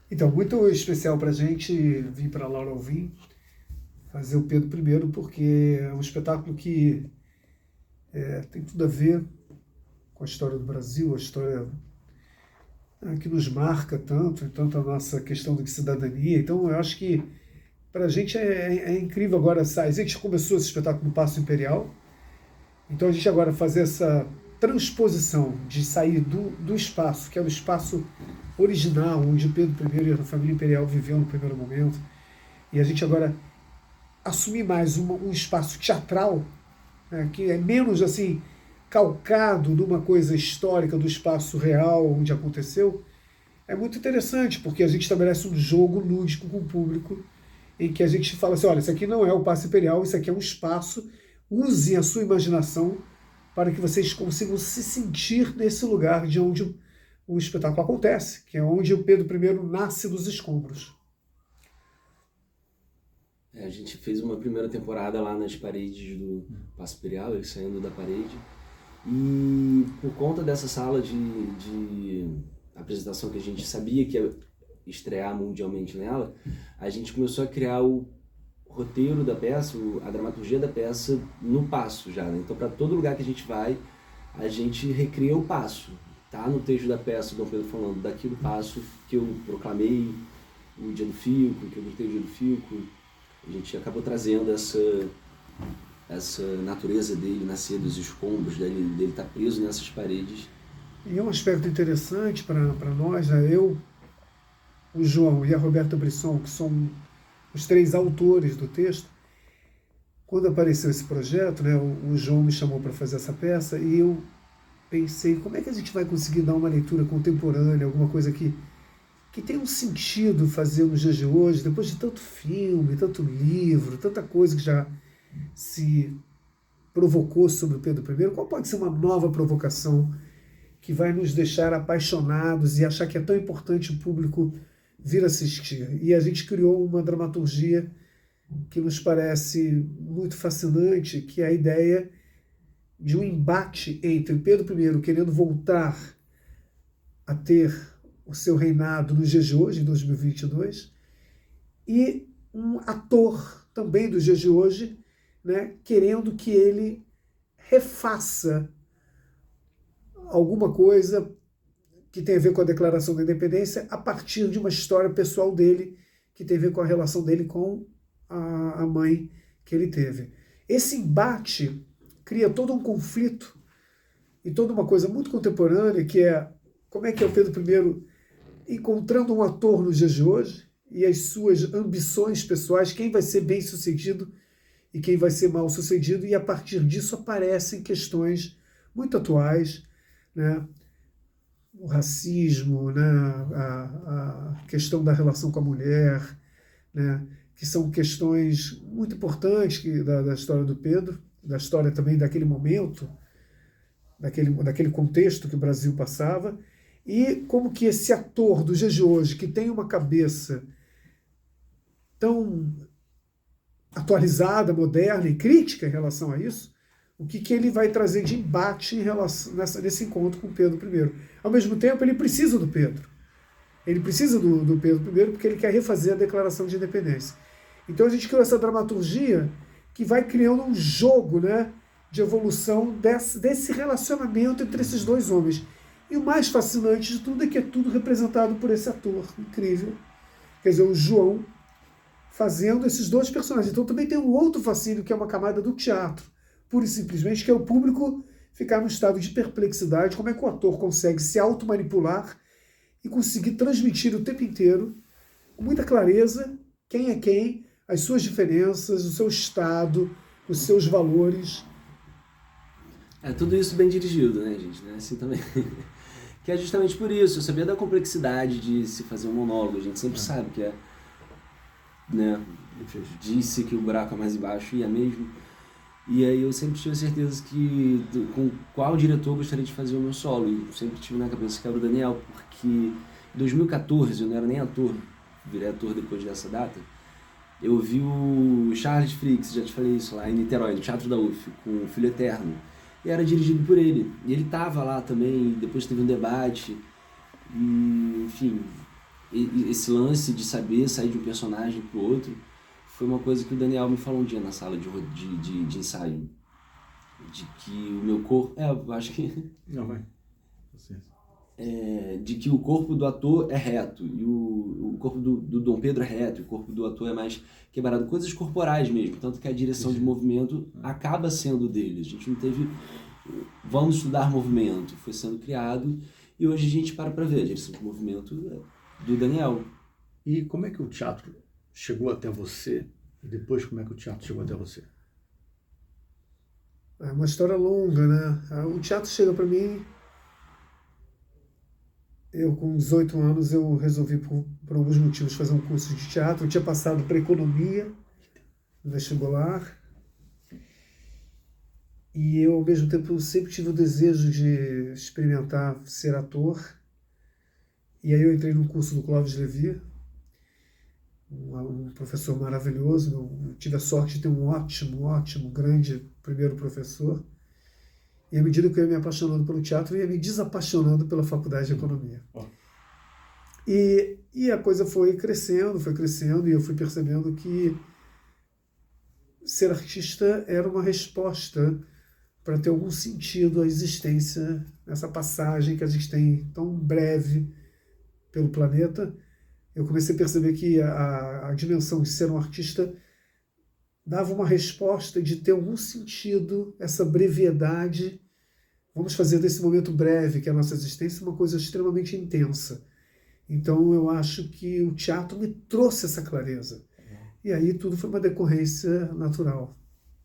Então, muito especial para a gente vir para Laura Alvim fazer o Pedro I, porque é um espetáculo que tem tudo a ver com a história do Brasil, a história que nos marca tanto, e tanto a nossa questão de cidadania. Então, eu acho que para a gente é incrível agora. A gente começou esse espetáculo no Paço Imperial, então a gente agora fazer essa transposição de sair do espaço, que é o espaço original, onde o Pedro I e a família imperial viveu no primeiro momento, e a gente agora assumir mais um espaço teatral, né, que é menos assim calcado numa coisa histórica do espaço real onde aconteceu, é muito interessante, porque a gente estabelece um jogo lúdico com o público, em que a gente fala assim, olha, isso aqui não é o Paço Imperial, isso aqui é um espaço, usem a sua imaginação para que vocês consigam se sentir nesse lugar de onde o espetáculo acontece, que é onde o Pedro I nasce dos escombros. A gente fez uma primeira temporada lá nas paredes do Paço Imperial, ele saindo da parede. E por conta dessa sala de apresentação que a gente sabia que ia estrear mundialmente nela, a gente começou a criar o roteiro da peça, a dramaturgia da peça no Paço já, né? Então, para todo lugar que a gente vai, a gente recria o Paço. Tá no texto da peça, o Dom Pedro falando daquilo Paço que eu proclamei, o Dia do Fico, que eu gritei o Dia do Fico. A gente acabou trazendo essa natureza dele nascer dos escombros, dele estar preso nessas paredes. E é um aspecto interessante para nós, né? Eu, o João e a Roberta Brisson, que são os três autores do texto, quando apareceu esse projeto, né, o João me chamou para fazer essa peça e eu pensei, como é que a gente vai conseguir dar uma leitura contemporânea, alguma coisa que tem um sentido fazer nos dias de hoje, depois de tanto filme, tanto livro, tanta coisa que já se provocou sobre o Pedro I, qual pode ser uma nova provocação que vai nos deixar apaixonados e achar que é tão importante o público vir assistir? E a gente criou uma dramaturgia que nos parece muito fascinante, que é a ideia de um embate entre Pedro I querendo voltar a ter o seu reinado nos dias de hoje, em 2022, e um ator também dos dias de hoje, né, querendo que ele refaça alguma coisa que tem a ver com a Declaração da Independência a partir de uma história pessoal dele, que tem a ver com a relação dele com a mãe que ele teve. Esse embate cria todo um conflito e toda uma coisa muito contemporânea, que é como é que é o Pedro I encontrando um ator nos dias de hoje e as suas ambições pessoais, quem vai ser bem sucedido e quem vai ser mal sucedido, e a partir disso aparecem questões muito atuais, né? O racismo, né? a questão da relação com a mulher, né? Que são questões muito importantes da história do Pedro, da história também daquele momento, daquele contexto que o Brasil passava, e como que esse ator dos dias de hoje, que tem uma cabeça tão atualizada, moderna e crítica em relação a isso, o que ele vai trazer de embate em relação, nesse encontro com Pedro I. Ao mesmo tempo, ele precisa do Pedro. Ele precisa do Pedro I porque ele quer refazer a Declaração de Independência. Então a gente criou essa dramaturgia que vai criando um jogo, né, de evolução desse relacionamento entre esses dois homens. E o mais fascinante de tudo é que é tudo representado por esse ator incrível. Quer dizer, o João fazendo esses dois personagens. Então também tem um outro fascínio, que é uma camada do teatro, pura e simplesmente, que é o público ficar num estado de perplexidade, como é que o ator consegue se automanipular e conseguir transmitir o tempo inteiro, com muita clareza, quem é quem, as suas diferenças, o seu estado, os seus valores. É tudo isso bem dirigido, né, gente? Né? Assim também. Que é justamente por isso, eu sabia da complexidade de se fazer um monólogo, a gente sempre sabe que é, né, disse que o buraco é mais embaixo, e é mesmo. E aí eu sempre tive certeza que com qual diretor eu gostaria de fazer o meu solo, e sempre tive na cabeça que era o Daniel, porque em 2014 eu não era nem ator, virei ator depois dessa data. Eu vi o Charles Fricks, já te falei isso, lá em Niterói, no Teatro da UF, com o Filho Eterno. E era dirigido por ele. E ele estava lá também, depois teve um debate. E, enfim, esse lance de saber sair de um personagem pro outro foi uma coisa que o Daniel me falou um dia na sala de ensaio. De que o meu corpo... eu acho que... Não, vai. De que o corpo do ator é reto, e o corpo do Dom Pedro é reto, e o corpo do ator é mais quebrado. Coisas corporais mesmo, tanto que a direção de movimento acaba sendo dele. A gente não teve... Vamos estudar movimento. Foi sendo criado, e hoje a gente para ver. A direção de movimento do Daniel. E como é que o teatro chegou até você? E depois como é que o teatro chegou até você? É uma história longa, né? O teatro chega para mim... Eu, com 18 anos, eu resolvi, por alguns motivos, fazer um curso de teatro. Eu tinha passado para economia no vestibular. E eu, ao mesmo tempo, sempre tive o desejo de experimentar ser ator. E aí eu entrei no curso do Clóvis Levi, um professor maravilhoso. Eu tive a sorte de ter um ótimo, grande primeiro professor. E à medida que eu ia me apaixonando pelo teatro, eu ia me desapaixonando pela faculdade de economia. E a coisa foi crescendo, e eu fui percebendo que ser artista era uma resposta para ter algum sentido a existência nessa passagem que a gente tem tão breve pelo planeta. Eu comecei a perceber que a dimensão de ser um artista dava uma resposta de ter algum sentido, essa brevidade. Vamos fazer desse momento breve, que é a nossa existência, uma coisa extremamente intensa. Então eu acho que o teatro me trouxe essa clareza. E aí tudo foi uma decorrência natural.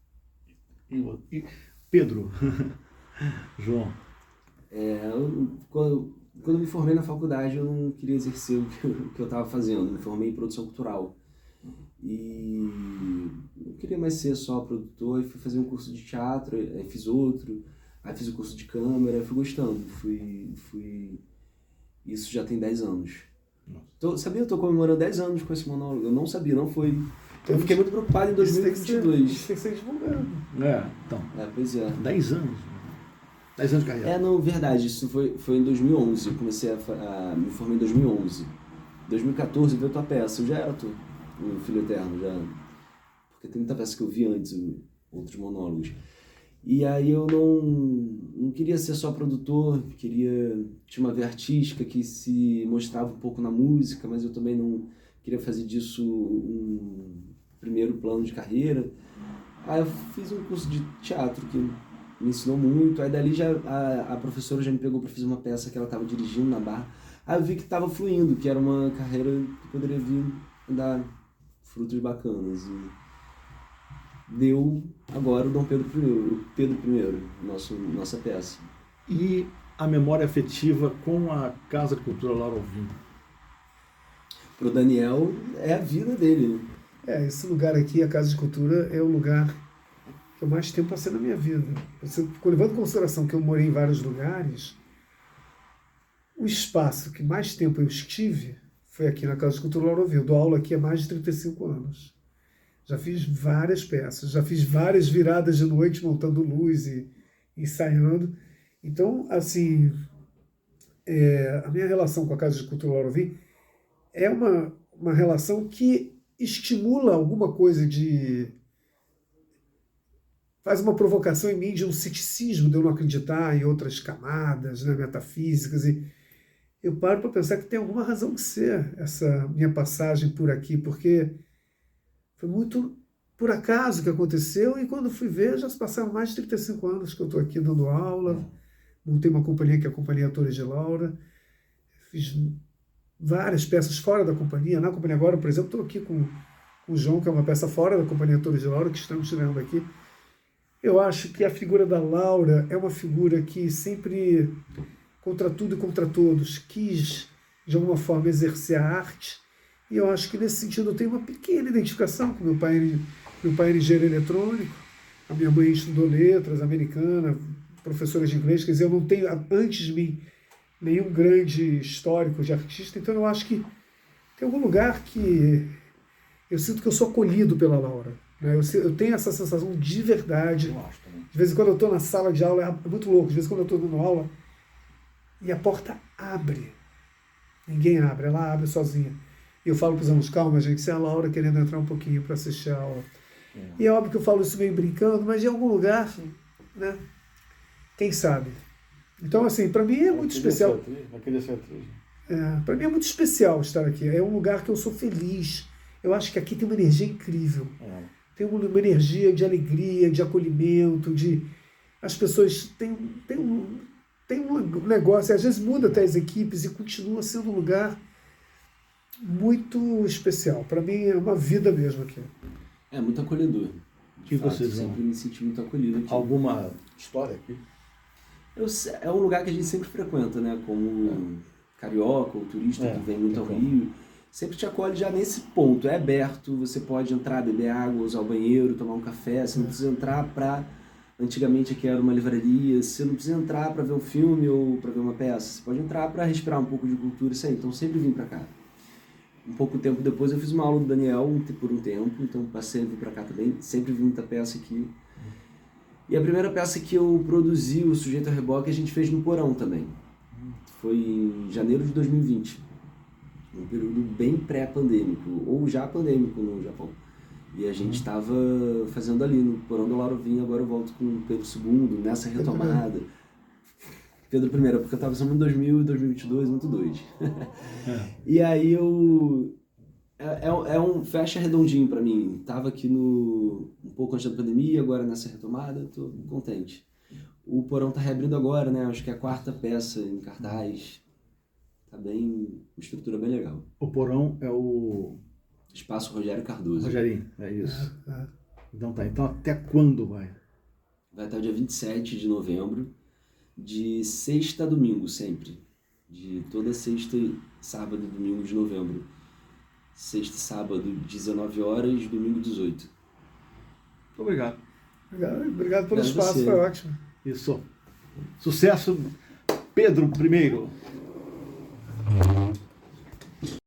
E Pedro, João? Quando eu me formei na faculdade, eu não queria exercer o que eu estava fazendo. Me formei em produção cultural. E não queria mais ser só produtor, e fui fazer um curso de teatro, aí fiz outro, aí fiz o curso de câmera, aí fui gostando, isso já tem 10 anos. Sabia, eu tô comemorando 10 anos com esse monólogo, eu não sabia, não foi... Eu fiquei muito preocupado em 2022. Isso tem que ser divulgado. Então. Pois é. 10 anos. 10 anos de carreira. Não, verdade, isso foi em 2011, eu comecei me formei em 2011. 2014 veio a tua peça, eu já era ator. O Filho Eterno, já, porque tem muita peça que eu vi antes, outros monólogos. E aí eu não queria ser só produtor, tinha uma veia artística que se mostrava um pouco na música, mas eu também não queria fazer disso um primeiro plano de carreira. Aí eu fiz um curso de teatro que me ensinou muito, aí dali a professora já me pegou para fazer uma peça que ela estava dirigindo na Barra. Aí eu vi que estava fluindo, que era uma carreira que poderia vir dar frutos bacanas, e deu agora o Dom Pedro I, nossa peça. E a memória afetiva com a Casa de Cultura Laura Alvim? Pro Daniel é a vida dele, né? Esse lugar aqui, a Casa de Cultura, é o lugar que eu mais tempo passei na minha vida. Levando em consideração que eu morei em vários lugares, o espaço que mais tempo eu estive foi aqui na Casa de Cultura Laura Alvim. Eu dou aula aqui há mais de 35 anos. Já fiz várias peças, já fiz várias viradas de noite montando luz e ensaiando. Então, assim, a minha relação com a Casa de Cultura Laura Alvim é uma relação que estimula alguma coisa faz uma provocação em mim de um ceticismo, de eu não acreditar em outras camadas, né, metafísicas, e eu paro para pensar que tem alguma razão de ser essa minha passagem por aqui, porque foi muito por acaso que aconteceu, e quando fui ver, já se passaram mais de 35 anos que eu estou aqui dando aula, montei uma companhia que é a Companhia Atores de Laura, fiz várias peças fora da companhia. Na companhia agora, por exemplo, estou aqui com o João, que é uma peça fora da Companhia Atores de Laura, que estamos tirando aqui. Eu acho que a figura da Laura é uma figura que sempre, contra tudo e contra todos, quis, de alguma forma, exercer a arte. E eu acho que, nesse sentido, eu tenho uma pequena identificação com meu pai é engenheiro eletrônico, a minha mãe estudou letras, americana, professora de inglês. Quer dizer, eu não tenho, antes de mim, nenhum grande histórico de artista. Então, eu acho que tem algum lugar que eu sinto que eu sou acolhido pela Laura. Eu tenho essa sensação de verdade. De vez em quando eu estou na sala de aula, é muito louco, de vez em quando eu estou dando aula, e a porta abre. Ninguém abre, ela abre sozinha. E eu falo para os alunos, calma, gente, se é a Laura querendo entrar um pouquinho para assistir a aula. E é óbvio que eu falo isso meio brincando, mas em algum lugar, né? Quem sabe? Então, assim, para mim é muito especial. Para mim é muito especial estar aqui. É um lugar que eu sou feliz. Eu acho que aqui tem uma energia incrível. Tem uma energia de alegria, de acolhimento, as pessoas têm um negócio, às vezes muda até as equipes e continua sendo um lugar muito especial. Para mim é uma vida mesmo aqui. É muito acolhedor. E vocês sempre me senti muito acolhido aqui. Alguma história aqui? É um lugar que a gente sempre frequenta, né? Como carioca ou turista que vem muito ao Rio. Sempre te acolhe já nesse ponto. É aberto, você pode entrar, beber água, usar o banheiro, tomar um café. Você não precisa entrar para... Antigamente aqui era uma livraria. Você não precisa entrar para ver um filme ou para ver uma peça. Você pode entrar para respirar um pouco de cultura e sair. Então sempre vim para cá. Um pouco tempo depois eu fiz uma aula do Daniel por um tempo. Então passei a vir para cá também. Sempre vi muita peça aqui. E a primeira peça que eu produzi, o Sujeito a Reboque, a gente fez no Porão também. Foi em janeiro de 2020. Um período bem pré-pandêmico, ou já pandêmico no Japão. E a gente estava fazendo ali no Porão do Laurovinho, agora eu volto com o Pedro II, nessa retomada. Pedro I, porque eu estava fazendo em 2000 e 2022, muito doido. E aí fecha redondinho para mim. Tava aqui um pouco antes da pandemia, agora nessa retomada, tô contente. O Porão tá reabrindo agora, né? Acho que é a 4ª peça em cartaz. Tá bem, estrutura bem legal. O Porão é o... Espaço Rogério Cardoso. Rogerinho, é isso. Então tá, então até quando vai? Vai até o dia 27 de novembro, de sexta a domingo sempre. De toda sexta, sábado e domingo de novembro. Sexta e sábado, 19 horas, domingo, 18. Obrigado. Obrigado pelo espaço, foi ótimo. Isso. Sucesso, Pedro I.